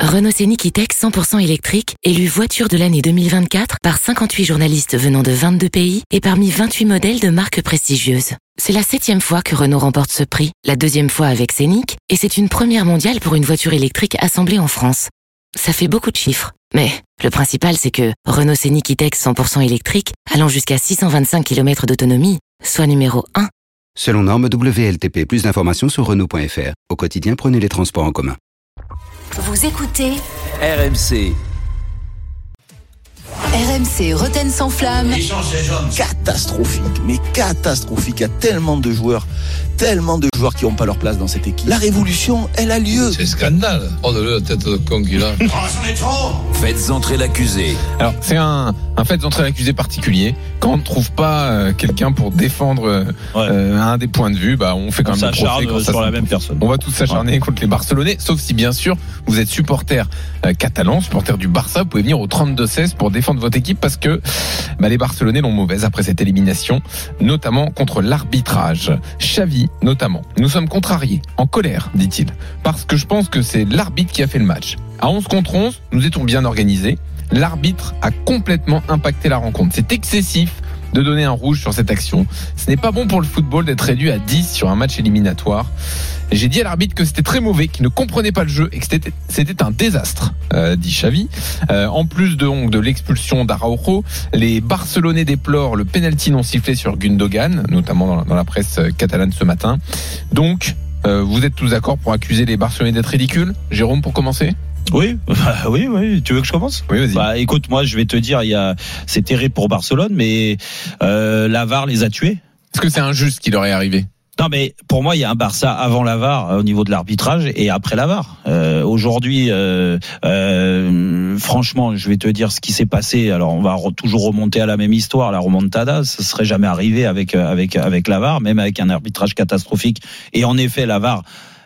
Renault Scénic E-Tech 100% électrique, élu voiture de l'année 2024 par 58 journalistes venant de 22 pays et parmi 28 modèles de marques prestigieuses. C'est la 7e fois que Renault remporte ce prix, la 2e fois avec Scénic, et c'est une première mondiale pour une voiture électrique assemblée en France. Ça fait beaucoup de chiffres, mais le principal c'est que Renault Scénic E-Tech 100% électrique, allant jusqu'à 625 km d'autonomie, soit numéro 1. Selon norme WLTP, plus d'informations sur Renault.fr. Au quotidien, prenez les transports en commun. Vous écoutez RMC. RMC Rotten sans flamme. Catastrophique, mais catastrophique. Il y a tellement de joueurs qui n'ont pas leur place dans cette équipe. La révolution, elle a lieu. C'est scandale. Oh, la tête de con qu'il a. Faites entrer l'accusé. Alors, c'est un faites entrer l'accusé particulier. Quand on ne trouve pas quelqu'un pour défendre un des points de vue, on fait quand même le procès quand ça sur la même personne. On va tous s'acharner contre les Barcelonais, sauf si bien sûr vous êtes supporter catalan, supporter du Barça, vous pouvez venir au 32-16 pour défendre votre équipe parce que les Barcelonais l'ont mauvaise après cette élimination, notamment contre l'arbitrage. Xavi, notamment. Nous sommes contrariés, en colère, dit-il, parce que je pense que c'est l'arbitre qui a fait le match. À 11 contre 11, nous étions bien organisés. L'arbitre a complètement impacté la rencontre. C'est excessif de donner un rouge sur cette action. Ce n'est pas bon pour le football d'être réduit à 10 sur un match éliminatoire. J'ai dit à l'arbitre que c'était très mauvais, qu'il ne comprenait pas le jeu et que c'était un désastre, dit Xavi. En plus de l'expulsion d'Araujo, les Barcelonais déplorent le penalty non sifflé sur Gundogan, notamment dans la presse catalane ce matin. Donc, vous êtes tous d'accord pour accuser les Barcelonais d'être ridicules ? Jérôme, pour commencer ? Oui. Tu veux que je commence ? Oui, vas-y. Écoute, moi, je vais te dire, c'est terrible pour Barcelone, mais la VAR les a tués. Est-ce que c'est injuste ce qui leur est arrivé ? Non, mais pour moi, il y a un Barça avant la VAR au niveau de l'arbitrage et après la VAR. Aujourd'hui, franchement, je vais te dire ce qui s'est passé. Alors, on va toujours remonter à la même histoire, la remontada. Ça serait jamais arrivé avec la VAR, même avec un arbitrage catastrophique. Et en effet, la VAR.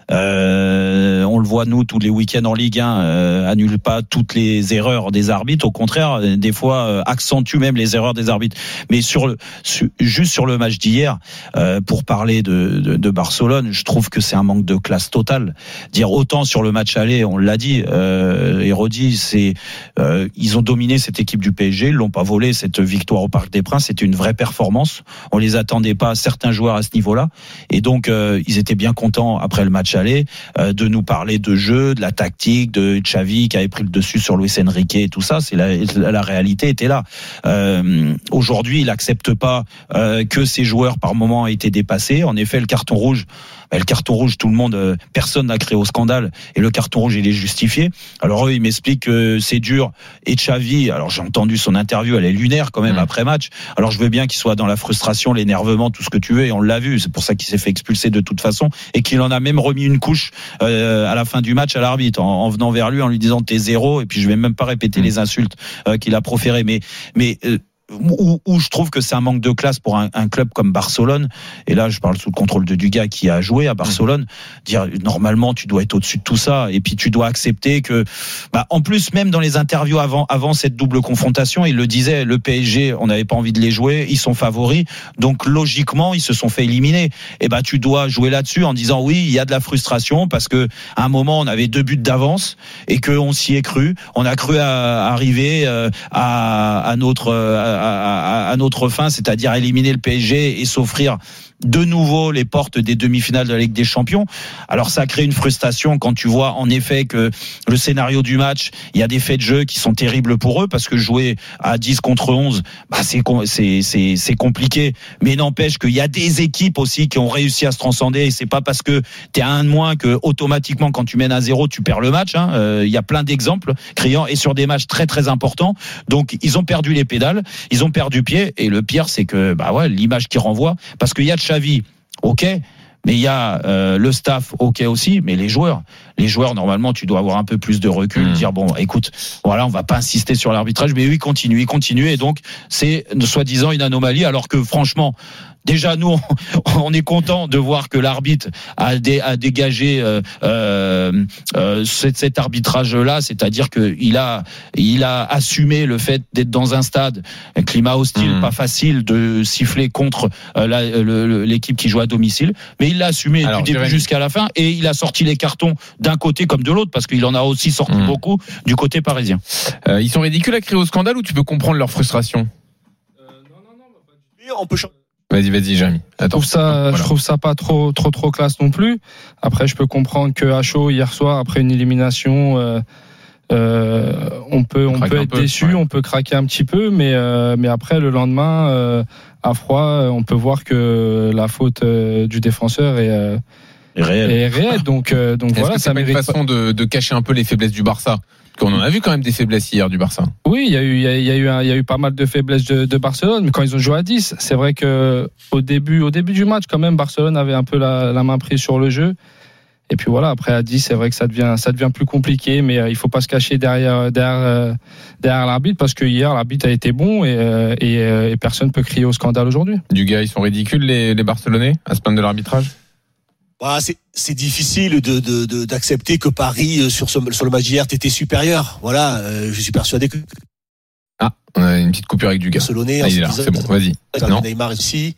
On le voit nous tous les week-ends en Ligue 1, annule pas toutes les erreurs des arbitres, au contraire des fois accentue même les erreurs des arbitres. Mais juste sur le match d'hier, pour parler de Barcelone, je trouve que c'est un manque de classe total. Dire autant sur le match aller, on l'a dit et redit, ils ont dominé cette équipe du PSG, ils l'ont pas volé cette victoire au Parc des Princes, c'était une vraie performance. On les attendait pas, certains joueurs à ce niveau-là, et donc ils étaient bien contents après le match aller de nous parler de jeu, de la tactique, de Xavi qui avait pris le dessus sur Luis Enrique et tout ça. C'est la réalité était là. Aujourd'hui, il accepte pas que ses joueurs par moment aient été dépassés. En effet, le carton rouge, tout le monde, personne n'a créé au scandale et le carton rouge il est justifié. Alors eux, ils m'expliquent que c'est dur et Xavi, alors j'ai entendu son interview, elle est lunaire quand même après match. Alors je veux bien qu'il soit dans la frustration, l'énervement, tout ce que tu veux, et on l'a vu. C'est pour ça qu'il s'est fait expulser de toute façon et qu'il en a même remis une couche à la fin du match à l'arbitre en venant vers lui en lui disant t'es zéro, et puis je vais même pas répéter les insultes qu'il a proférées, mais où je trouve que c'est un manque de classe pour un club comme Barcelone, et là je parle sous le contrôle de Dugas qui a joué à Barcelone, dire normalement tu dois être au-dessus de tout ça, et puis tu dois accepter que en plus même dans les interviews avant cette double confrontation, il le disait, le PSG on n'avait pas envie de les jouer, ils sont favoris, donc logiquement ils se sont fait éliminer, et tu dois jouer là-dessus en disant oui il y a de la frustration parce que à un moment on avait 2 buts d'avance et qu'on s'y est cru, on a cru à arriver à notre fin, c'est-à-dire éliminer le PSG et s'offrir de nouveau les portes des demi-finales de la Ligue des Champions. Alors ça crée une frustration quand tu vois en effet que le scénario du match, il y a des faits de jeu qui sont terribles pour eux parce que jouer à 10 contre 11, c'est compliqué, mais n'empêche qu'il y a des équipes aussi qui ont réussi à se transcender, et c'est pas parce que t'es à 1 de moins que automatiquement quand tu mènes à 0 tu perds le match, il y a plein d'exemples criants et sur des matchs très très importants. Donc ils ont perdu les pédales, ils ont perdu pied, et le pire c'est que l'image qui renvoie, parce qu'il y a Xavi, ok, mais il y a le staff, ok aussi, mais les joueurs normalement tu dois avoir un peu plus de recul, dire bon écoute, voilà, on va pas insister sur l'arbitrage, mais oui, il continue, et donc c'est soi-disant une anomalie, alors que franchement déjà nous on est content de voir que l'arbitre a dégagé cet arbitrage-là, c'est-à-dire que il a assumé le fait d'être dans un stade, un climat hostile, pas facile de siffler contre l'équipe qui joue à domicile, mais il l'a assumé du début jusqu'à la fin, et il a sorti les cartons d'un côté comme de l'autre, parce qu'il en a aussi sorti beaucoup du côté parisien. Ils sont ridicules à crier au scandale ou tu peux comprendre leur frustration? On peut changer. Vas-y, Jérémy. Attends. Je trouve ça pas trop classe non plus. Après, je peux comprendre que à chaud hier soir, après une élimination, on peut être déçu, on peut craquer un petit peu, mais après le lendemain, à froid, on peut voir que la faute du défenseur est réelle. Donc voilà, ça mérite une façon de cacher un peu les faiblesses du Barça. On en a vu quand même des faiblesses hier du Barça. Oui, il y a eu pas mal de faiblesses de Barcelone, mais quand ils ont joué à 10, c'est vrai que au début du match, quand même, Barcelone avait un peu la main prise sur le jeu. Et puis voilà, après à 10, c'est vrai que ça devient plus compliqué, mais il faut pas se cacher derrière l'arbitre, parce que hier l'arbitre a été bon et personne peut crier au scandale aujourd'hui. Du gars, ils sont ridicules les Barcelonais à se plaindre de l'arbitrage. C'est difficile d'accepter que Paris sur le match d'hier était supérieur. Voilà, je suis persuadé que. On a une petite coupure avec du gars. Barcelonais, il est là, c'est bon, vas-y. Non. Neymar ici.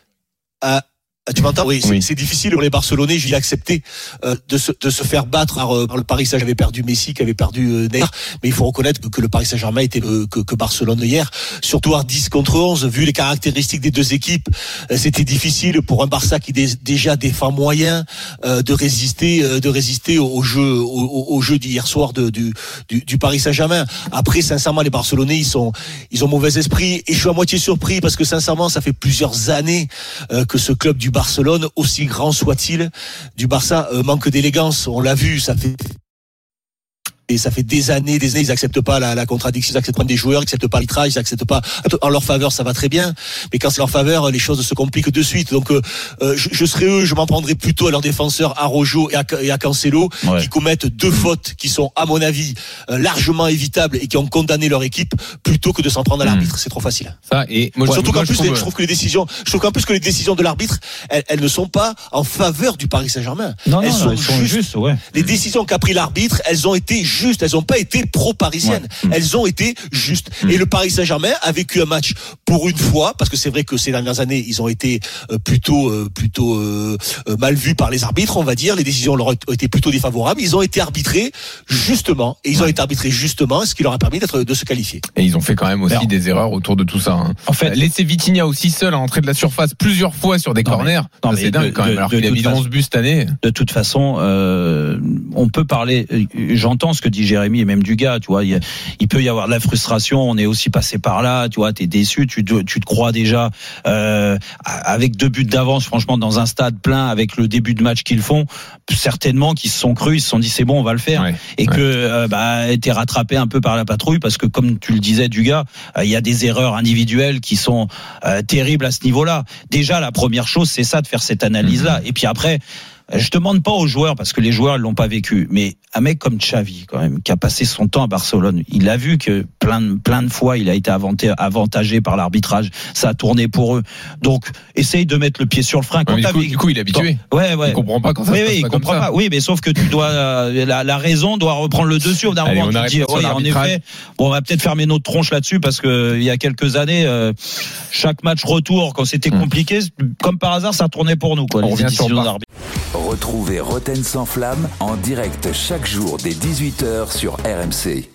Tu m'entends? Oui, c'est difficile pour les Barcelonais, j'ai accepté de se faire battre par le Paris Saint-Germain. J'avais perdu Messi, qui avait perdu Neymar, mais il faut reconnaître que le Paris Saint-Germain était que Barcelone hier, surtout à 10 contre 11, vu les caractéristiques des deux équipes, c'était difficile pour un Barça qui déjà défend moyen de résister au jeu d'hier soir du Paris Saint-Germain. Après, sincèrement, les Barcelonais, ils ont mauvais esprit, et je suis à moitié surpris parce que sincèrement, ça fait plusieurs années que ce club du Barcelone, aussi grand soit-il, du Barça, manque d'élégance. On l'a vu, ça fait des années, ils acceptent pas la contradiction, ils acceptent pas des joueurs, ils acceptent pas l'arbitrage, ils acceptent pas. En leur faveur, ça va très bien, mais quand c'est leur faveur, les choses se compliquent de suite. Donc, je serais eux, je m'en prendrais plutôt à leurs défenseurs, à Rojo et à Cancelo, qui commettent deux fautes qui sont, à mon avis, largement évitables et qui ont condamné leur équipe, plutôt que de s'en prendre à l'arbitre. C'est trop facile. Ça, et surtout qu'en plus, je trouve que les décisions de l'arbitre, elles ne sont pas en faveur du Paris Saint-Germain. Elles sont justes. Ouais. Les décisions qu'a pris l'arbitre, elles ont été justes, elles n'ont pas été pro-parisiennes, elles ont été justes. Et le Paris Saint-Germain a vécu un match pour une fois, parce que c'est vrai que ces dernières années, ils ont été plutôt mal vus par les arbitres, on va dire. Les décisions leur ont été plutôt défavorables. Ils ont été arbitrés justement, ce qui leur a permis de se qualifier. Et ils ont fait quand même aussi des erreurs autour de tout ça. Hein. En fait, laisser Vitinha aussi seul à l'entrée de la surface plusieurs fois sur des corners, c'est dingue quand même. Alors qu'il a mis 11 buts cette année. De toute façon, on peut parler. J'entends ce que dit Jérémy et même du gars. Tu vois, il peut y avoir de la frustration. On est aussi passé par là. Tu vois, t'es déçu. Tu te crois déjà avec 2 buts d'avance. Franchement, dans un stade plein, avec le début de match qu'ils font, certainement qu'ils se sont crus, ils se sont dit c'est bon, on va le faire. Que t'es rattrapé un peu par la patrouille, parce que comme tu le disais, du gars, il y a des erreurs individuelles qui sont terribles à ce niveau-là. Déjà, la première chose, c'est ça, de faire cette analyse-là. Et puis après, je demande pas aux joueurs, parce que les joueurs ils l'ont pas vécu, mais un mec comme Xavi quand même, qui a passé son temps à Barcelone, il a vu que plein de fois il a été avantagé par l'arbitrage, ça a tourné pour eux. Donc essaye de mettre le pied sur le frein. Quand du coup il est habitué. Il comprend pas quand ça se passe il comprend pas. Oui, mais sauf que tu dois la raison doit reprendre le dessus. Au dernier moment, tu dis en effet, on va peut-être fermer notre tronche là-dessus, parce que il y a quelques années, chaque match retour, quand c'était compliqué, comme par hasard, ça tournait pour nous. On revient sur l'arbitre. Retrouvez Roten sans flamme en direct chaque jour dès 18h sur RMC.